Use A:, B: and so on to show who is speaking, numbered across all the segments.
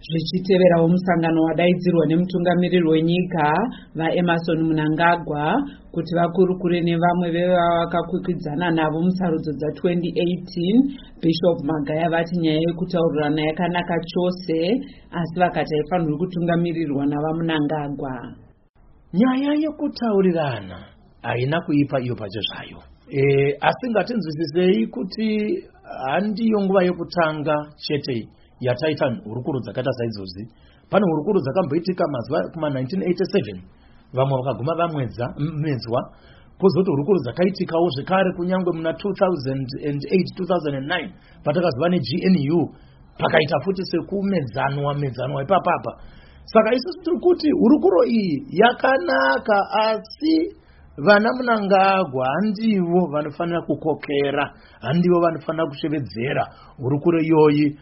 A: Zvichiteverawo musangano wadaidzirwa nemutungamiriri wenyika vaEmmerson Mnangagwa kuti vakurukure nevamwe vevakakwikwidzana navo musarudzo dza2018, Bishop Magaya vati nyaya yekutaurirana yakanaka chose, asi vakati haifanirwi kutungamirirwa navaMnangagwa.
B: Nyaya yekutaurirana haina kuipa iyo pacho zvayo. Asi ngatinzwisisei kuti handiyo nguva yekutanga chete yataita hurukuro dzakaita saidzozi. Pane hurukuro dzakamboitika mazuva kuma1987 vamwe vakaguma vamedzwa, kozoti hurukuro dzakaitikawo zvekare kunyangwe muna 2008 2009 patakazova neGNU pakaita futi sekumedzanwa ipapapa. Saka isusu tiri kuti hurukuro iyi yakanaka, asi vana Mnangagwa handivo vanofanira kukokera, handivo vanofanira kushevedzera hurukuro iyoyi.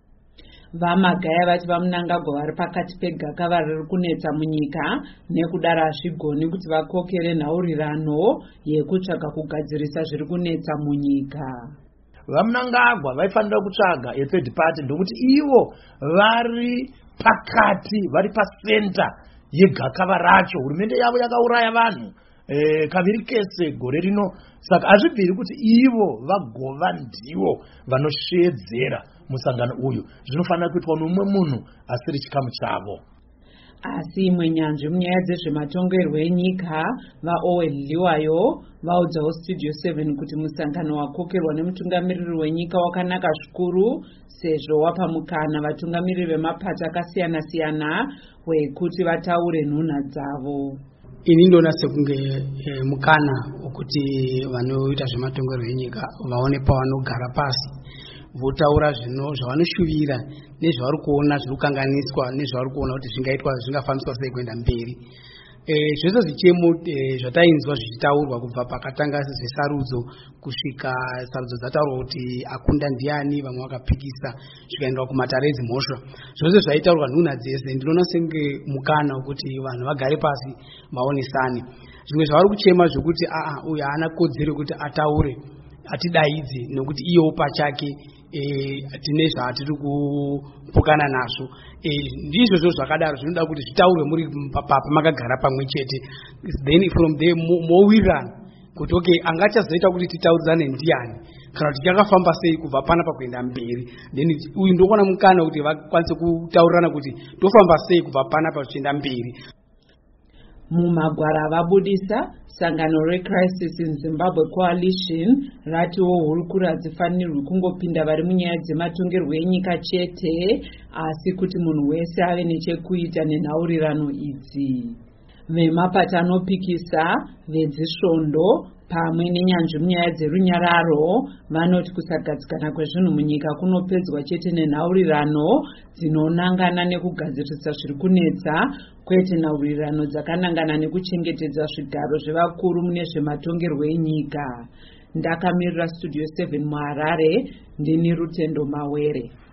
A: VaMagaya vati vaMnangagwa vari pakati pegakava riri kunetsa munyika, nekudaro hazvigoni kuti vakokere nhaurirano yekutsvaga kugadzirisa zviri kunetsa munyika.
B: VaMnangagwa vaifanira kutsvaga third party, ndokuti ivo vari pakati, vari pasenta yegakava racho. Hurumende yavo yakauraya vanhu kaviri kese gore rino. Saka hazvibviri kuti ivo vagova ndivo vanoshedzera musangano uyu. Zvinofanira kuitwa nomumwe munhu asiri chikamu chavo.
A: Asi imwe nyanzvi munyaya dzezvematongerwo enyika vaOwen Liwayo vaudzawo Studio 7 kuti musangano wakokerwa nemutungamiriri wenyika wakanaka zvikuru, sezvo wapa mukana vatungamiriri vemapato akasiyana-siyana wekuti vataure nhunha dzavo.
C: Ini ndona sekunge mukana wekuti vanoita zvematongerwo enyika vaone pavanogara pasi votaura zvavanoshuvira nezvavari kuona zviri kukanganiswa nezvavari kuona kuti zvingaitwa zvingafambiswa sei kuenda mberi. Zvese zvichemo zvatainzwa zvichitaurwa kubva pakatanga zvesarudzo kusvika sarudzo dzataurwa kuti akunda ndiani, vamwe vakapikisa zvikaendwa kumatare edzimhosva. Zvose zvaitaurwa nhunha dzese ndinoona senge mukana wekuti vanhu vagare pasi vaonesane. Zvimwe zvavari kuchema zvokuti uyu haana kodzero kuti ataure, atidaidze nokuti iyewo pachake tine zvatiri kupokana nazvo. Ndizvo zvakadaro zvinoda kuti zvitaurwe muri pamakagara pamwe chete, then from there mowirirana kuti okay, angachazoita kuti titauridzane ndiani kana kuti tichakafamba sei kubva panapa kuenda mberi. Then uyu ndokuona mukana kuti vakwanise kutaurirana kuti tofamba sei kubva panapa tichienda mberi.
A: Mumagwara vabudisa sangano reCrisis in Zimbabwe Coalition ratiwo hurukuro hadzifanirwi kungopinda vari munyaya dzematongerwo enyika chete, asi kuti munhu wese ave nechekuita nenhaurirano idzi. Vemapato anopikisa, vedzisvondo pamwe nenyanzvi munyaya dzerunyararo vanoti kusagadzikana kwezvinhu munyika kunopedzwa chete nenhaurirano dzinonangana nekugadzirisa zviri kunetsa, kwete nhaurirano dzakanangana nekuchengetedza zvigaro zvevakuru mune zvematongerwo enyika. Ndakamirira Studio 7 muHarare, ndini Rutendo Mawere.